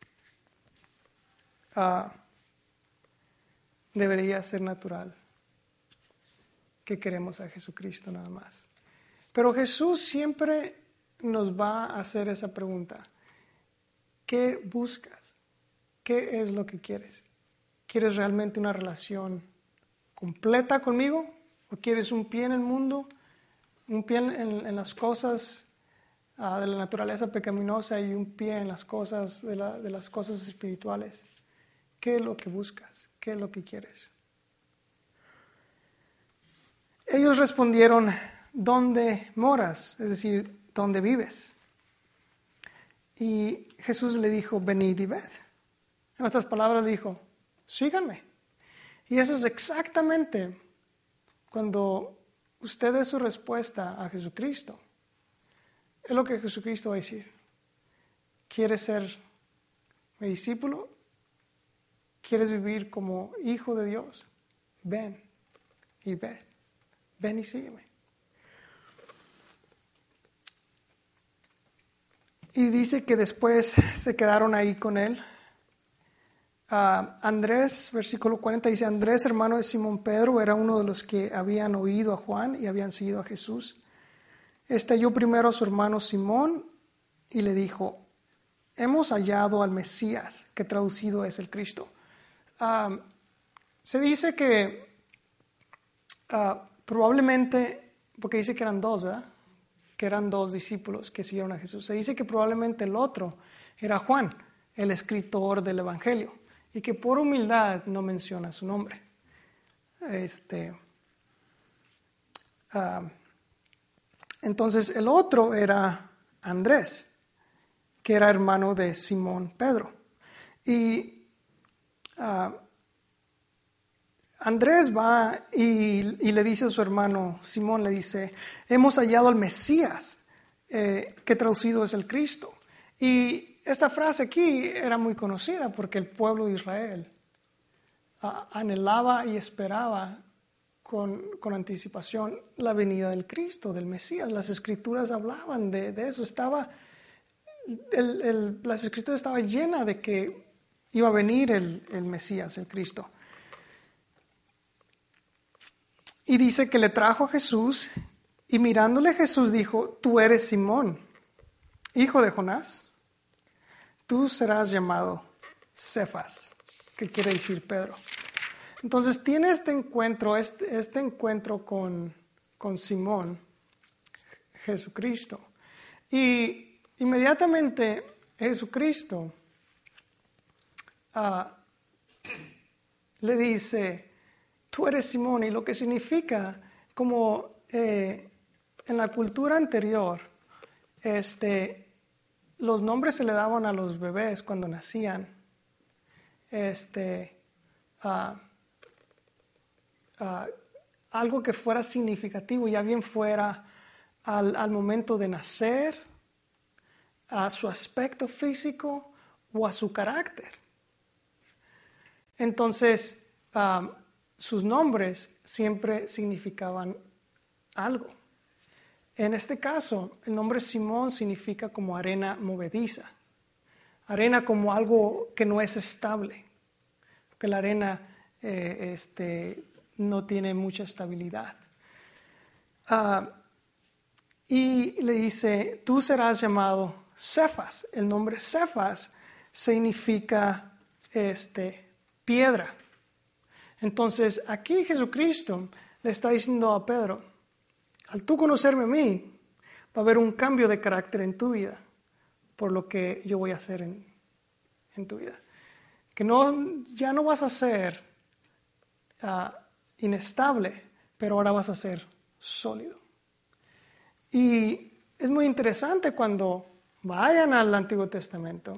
S1: debería ser natural, que queremos a Jesucristo nada más. Pero Jesús siempre nos va a hacer esa pregunta. ¿Qué buscas? ¿Qué es lo que quieres? ¿Quieres realmente una relación completa conmigo? ¿O quieres un pie en el mundo, un pie en las cosas de la naturaleza pecaminosa y un pie en las cosas de las cosas espirituales? ¿Qué es lo que buscas? ¿Qué es lo que quieres? Ellos respondieron, ¿dónde moras? Es decir, ¿dónde vives? Y Jesús le dijo, venid y ved. En otras palabras le dijo, síganme. Y eso es exactamente cuando usted dé su respuesta a Jesucristo. Es lo que Jesucristo va a decir. ¿Quieres ser mi discípulo? ¿Quieres vivir como hijo de Dios? Ven y ve. Ven y sígueme. Y dice que después se quedaron ahí con él. Andrés, versículo 40, dice, Andrés, hermano de Simón Pedro, era uno de los que habían oído a Juan y habían seguido a Jesús. Halló primero a su hermano Simón y le dijo, hemos hallado al Mesías, que traducido es el Cristo. Se dice que probablemente, porque dice que eran dos, ¿verdad? Que eran dos discípulos que siguieron a Jesús. Se dice que probablemente el otro era Juan, el escritor del Evangelio, y que por humildad no menciona su nombre. Entonces el otro era Andrés, que era hermano de Simón Pedro. Y Andrés va y le dice a su hermano Simón, le dice, hemos hallado al Mesías, que traducido es el Cristo. Y esta frase aquí era muy conocida porque el pueblo de Israel anhelaba y esperaba con anticipación la venida del Cristo, del Mesías. Las Escrituras hablaban de eso. Las Escrituras estaban llenas de que iba a venir el Mesías, el Cristo. Y dice que le trajo a Jesús y mirándole Jesús dijo, tú eres Simón, hijo de Jonás. Tú serás llamado Cefas, que quiere decir Pedro. Entonces tiene este encuentro con Simón, Jesucristo. Y inmediatamente Jesucristo le dice, tú eres Simón, y lo que significa, como en la cultura anterior, los nombres se le daban a los bebés cuando nacían. Algo que fuera significativo, ya bien fuera al momento de nacer, a su aspecto físico o a su carácter. Entonces, sus nombres siempre significaban algo. En este caso, el nombre Simón significa como arena movediza. Arena como algo que no es estable. Porque la arena no tiene mucha estabilidad. Y le dice, tú serás llamado Cefas. El nombre Cefas significa piedra. Entonces, aquí Jesucristo le está diciendo a Pedro, al tú conocerme a mí, va a haber un cambio de carácter en tu vida por lo que yo voy a hacer en tu vida. Que ya no vas a ser inestable, pero ahora vas a ser sólido. Y es muy interesante cuando vayan al Antiguo Testamento,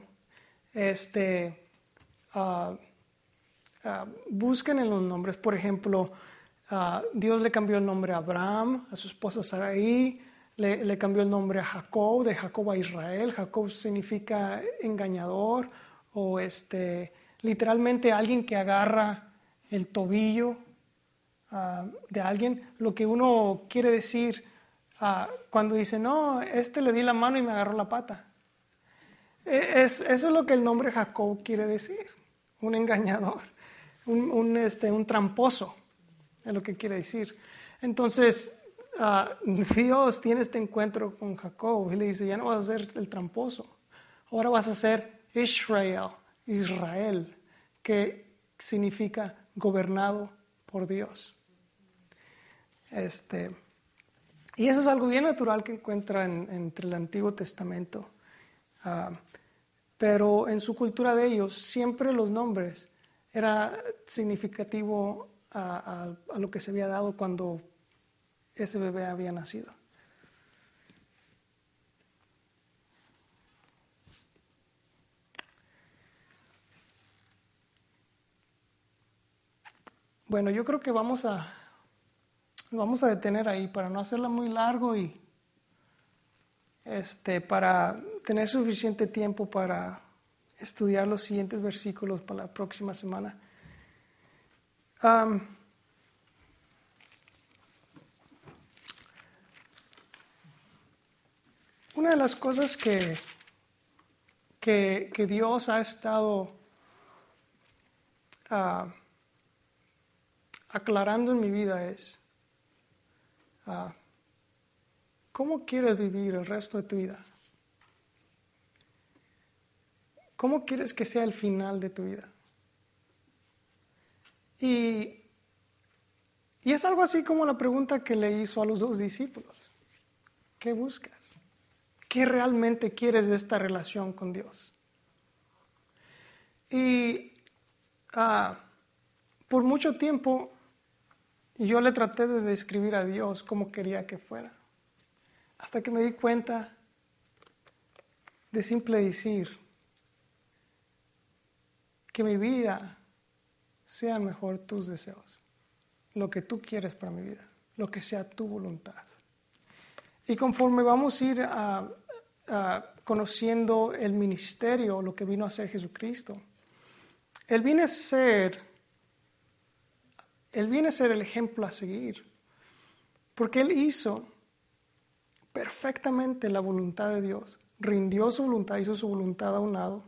S1: busquen en los nombres. Por ejemplo, Dios le cambió el nombre a Abraham, a su esposa Sarai, le cambió el nombre a Jacob, de Jacob a Israel. Jacob significa engañador o literalmente alguien que agarra el tobillo de alguien, lo que uno quiere decir cuando dice, no, le di la mano y me agarró la pata. Eso es lo que el nombre Jacob quiere decir, un engañador, un tramposo, es lo que quiere decir. Entonces, Dios tiene este encuentro con Jacob y le dice, ya no vas a ser el tramposo, ahora vas a ser Israel, que significa gobernado por Dios. Y eso es algo bien natural que encuentra entre el Antiguo Testamento. Pero en su cultura de ellos, siempre los nombres era significativo a lo que se había dado cuando ese bebé había nacido. Bueno, yo creo que vamos a detener ahí para no hacerla muy largo y para tener suficiente tiempo para estudiar los siguientes versículos para la próxima semana. Una de las cosas que Dios ha estado aclarando en mi vida es ¿cómo quieres vivir el resto de tu vida? ¿Cómo quieres que sea el final de tu vida? Y es algo así como la pregunta que le hizo a los 2 discípulos. ¿Qué buscas? ¿Qué realmente quieres de esta relación con Dios? Y por mucho tiempo yo le traté de describir a Dios como quería que fuera. Hasta que me di cuenta de simple decir que mi vida sean mejor tus deseos, lo que tú quieres para mi vida, lo que sea tu voluntad. Y conforme vamos a ir conociendo el ministerio, lo que vino a ser Jesucristo, Él viene a ser el ejemplo a seguir, porque Él hizo perfectamente la voluntad de Dios, rindió su voluntad, hizo su voluntad a un lado,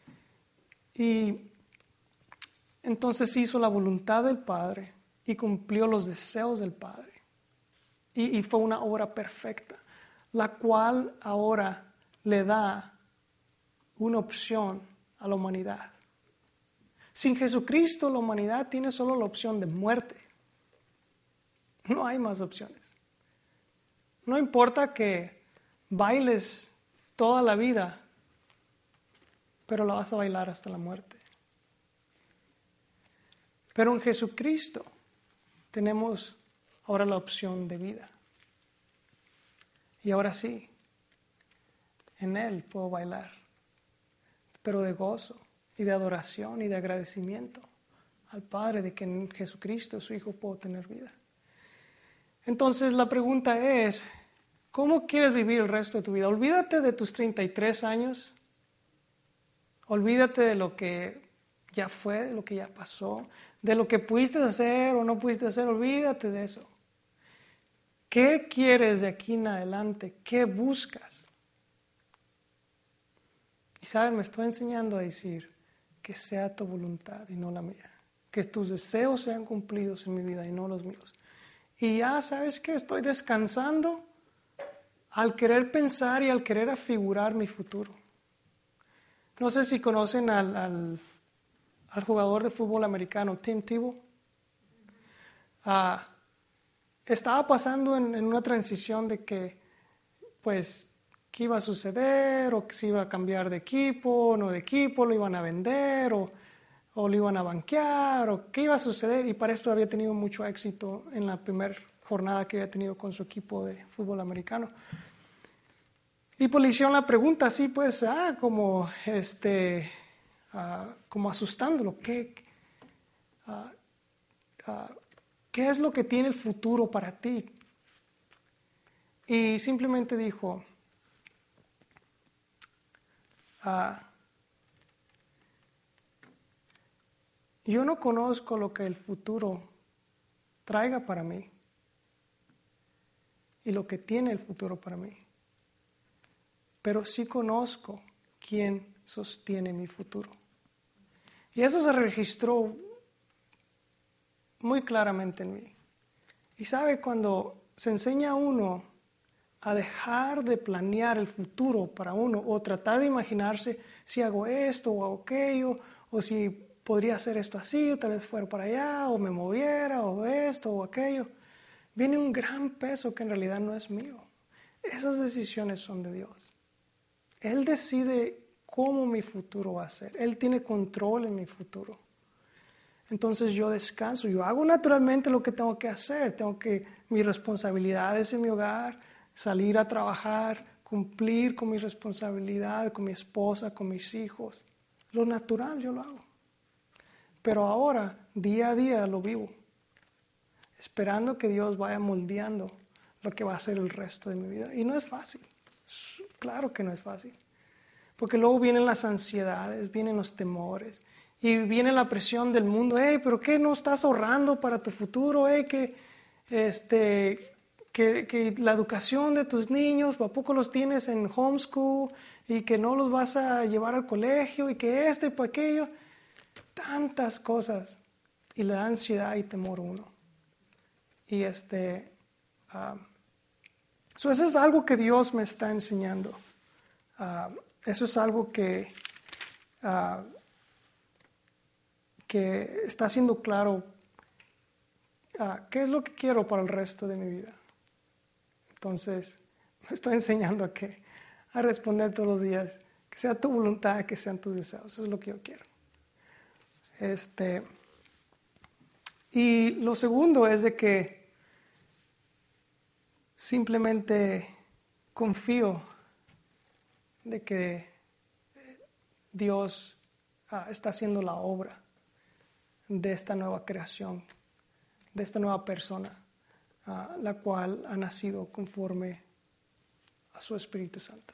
S1: y entonces hizo la voluntad del Padre y cumplió los deseos del Padre. Y fue una obra perfecta, la cual ahora le da una opción a la humanidad. Sin Jesucristo, la humanidad tiene solo la opción de muerte. No hay más opciones. No importa que bailes toda la vida, pero la vas a bailar hasta la muerte. Pero en Jesucristo tenemos ahora la opción de vida. Y ahora sí, en Él puedo bailar, pero de gozo y de adoración y de agradecimiento al Padre de que en Jesucristo, su Hijo, puedo tener vida. Entonces la pregunta es, ¿cómo quieres vivir el resto de tu vida? Olvídate de tus 33 años, olvídate de lo que ya fue, de lo que ya pasó, de lo que pudiste hacer o no pudiste hacer, olvídate de eso. ¿Qué quieres de aquí en adelante? ¿Qué buscas? Y saben, me estoy enseñando a decir que sea tu voluntad y no la mía. Que tus deseos sean cumplidos en mi vida y no los míos. Y ya sabes que estoy descansando al querer pensar y al querer afigurar mi futuro. No sé si conocen al jugador de fútbol americano, Tim Tebow. Estaba pasando en una transición de que, pues, qué iba a suceder, o que se iba a cambiar de equipo, no de equipo, lo iban a vender, o lo iban a banquear, o qué iba a suceder. Y para esto había tenido mucho éxito en la primera jornada que había tenido con su equipo de fútbol americano. Y pues le hicieron la pregunta así, pues, como asustándolo. ¿Qué es lo que tiene el futuro para ti? Y simplemente dijo, yo no conozco lo que el futuro traiga para mí y lo que tiene el futuro para mí, pero sí conozco quién sostiene mi futuro. Y eso se registró muy claramente en mí. Y sabe, cuando se enseña a uno a dejar de planear el futuro para uno o tratar de imaginarse si hago esto o hago aquello, o si podría hacer esto así, o tal vez fuera para allá, o me moviera, o esto o aquello, viene un gran peso que en realidad no es mío. Esas decisiones son de Dios. Él decide cómo mi futuro va a ser. Él tiene control en mi futuro. Entonces yo descanso, yo hago naturalmente lo que tengo que hacer. Mis responsabilidades en mi hogar, salir a trabajar, cumplir con mis responsabilidades, con mi esposa, con mis hijos. Lo natural yo lo hago. Pero ahora, día a día lo vivo, esperando que Dios vaya moldeando lo que va a ser el resto de mi vida. Y no es fácil, claro que no es fácil. Porque luego vienen las ansiedades, vienen los temores, y viene la presión del mundo. Hey, ¿pero qué no estás ahorrando para tu futuro? Hey, que la educación de tus niños, ¿a poco los tienes en homeschool? Y que no los vas a llevar al colegio, y que para aquello. Tantas cosas. Y le da ansiedad y temor a uno. Y eso es algo que Dios me está enseñando. Eso es algo que está haciendo claro qué es lo que quiero para el resto de mi vida. Entonces, me estoy enseñando a responder todos los días, que sea tu voluntad, que sean tus deseos. Eso es lo que yo quiero. Y lo segundo es de que simplemente confío de que Dios está haciendo la obra de esta nueva creación, de esta nueva persona, la cual ha nacido conforme a su Espíritu Santo.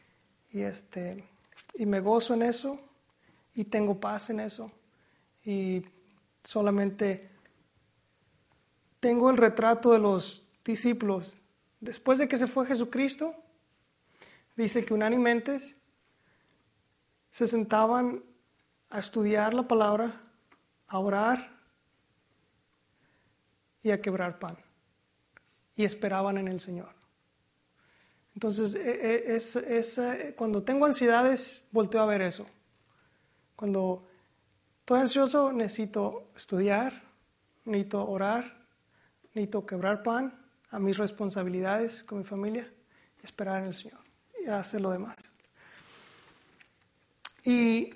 S1: Y me gozo en eso, y tengo paz en eso, y solamente tengo el retrato de los discípulos. Después de que se fue Jesucristo, dice que unánimemente se sentaban a estudiar la palabra, a orar y a quebrar pan. Y esperaban en el Señor. Entonces, cuando tengo ansiedades, volteo a ver eso. Cuando estoy ansioso, necesito estudiar, necesito orar, necesito quebrar pan a mis responsabilidades con mi familia y esperar en el Señor y hacer lo demás. Y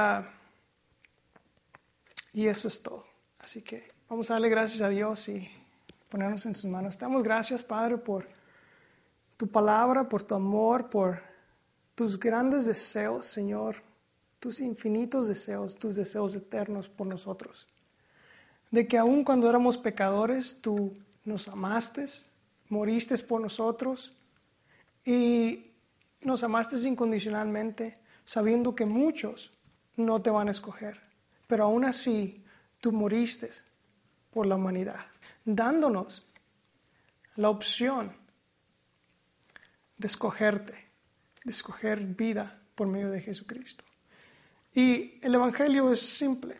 S1: eso es todo. Así que vamos a darle gracias a Dios y ponernos en sus manos. Te damos gracias, Padre, por tu palabra, por tu amor, por tus grandes deseos, Señor, tus infinitos deseos, tus deseos eternos por nosotros. De que aun cuando éramos pecadores, tú nos amaste, moriste por nosotros y nos amaste incondicionalmente, sabiendo que muchos no te van a escoger. Pero aún así, tú moriste por la humanidad, dándonos la opción de escogerte, de escoger vida por medio de Jesucristo. Y el Evangelio es simple,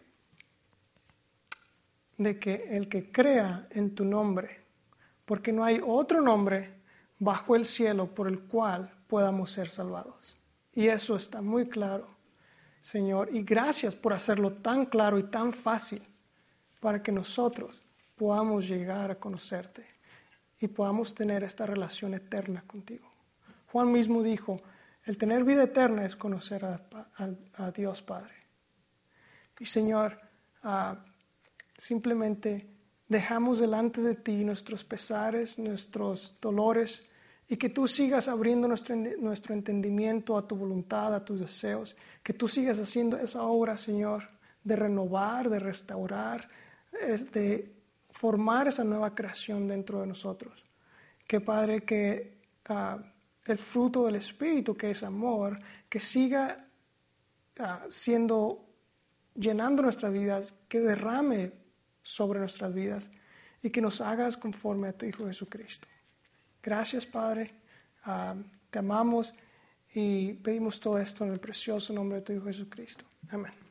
S1: de que el que crea en tu nombre, porque no hay otro nombre bajo el cielo por el cual podamos ser salvados. Y eso está muy claro, Señor, y gracias por hacerlo tan claro y tan fácil para que nosotros podamos llegar a conocerte y podamos tener esta relación eterna contigo. Juan mismo dijo, el tener vida eterna es conocer a Dios Padre. Y Señor, simplemente dejamos delante de ti nuestros pesares, nuestros dolores, y que tú sigas abriendo nuestro entendimiento a tu voluntad, a tus deseos, que tú sigas haciendo esa obra, Señor, de renovar, de restaurar, de formar esa nueva creación dentro de nosotros. Que Padre, que el fruto del Espíritu, que es amor, que siga siendo llenando nuestras vidas, que derrame sobre nuestras vidas y que nos hagas conforme a tu Hijo Jesucristo. Gracias, Padre. Te amamos y pedimos todo esto en el precioso nombre de tu Hijo Jesucristo. Amén.